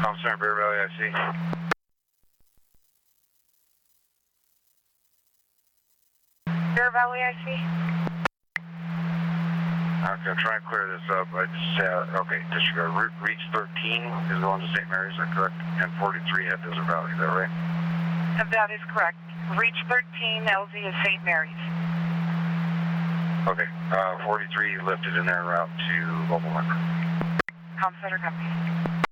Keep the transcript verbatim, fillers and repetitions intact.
I'm sorry, Bear Valley, I see. Bear Valley, I see. Okay, I'll try and clear this up. I just, uh, okay, disregard. Route Reach thirteen is going to Saint Mary's, is that correct? And forty-three at Desert Valley, is that right? That is correct. Reach thirteen, L Z is Saint Mary's. Okay, uh, forty-three lifted in there en route to Global Hunter. Com Center, copy.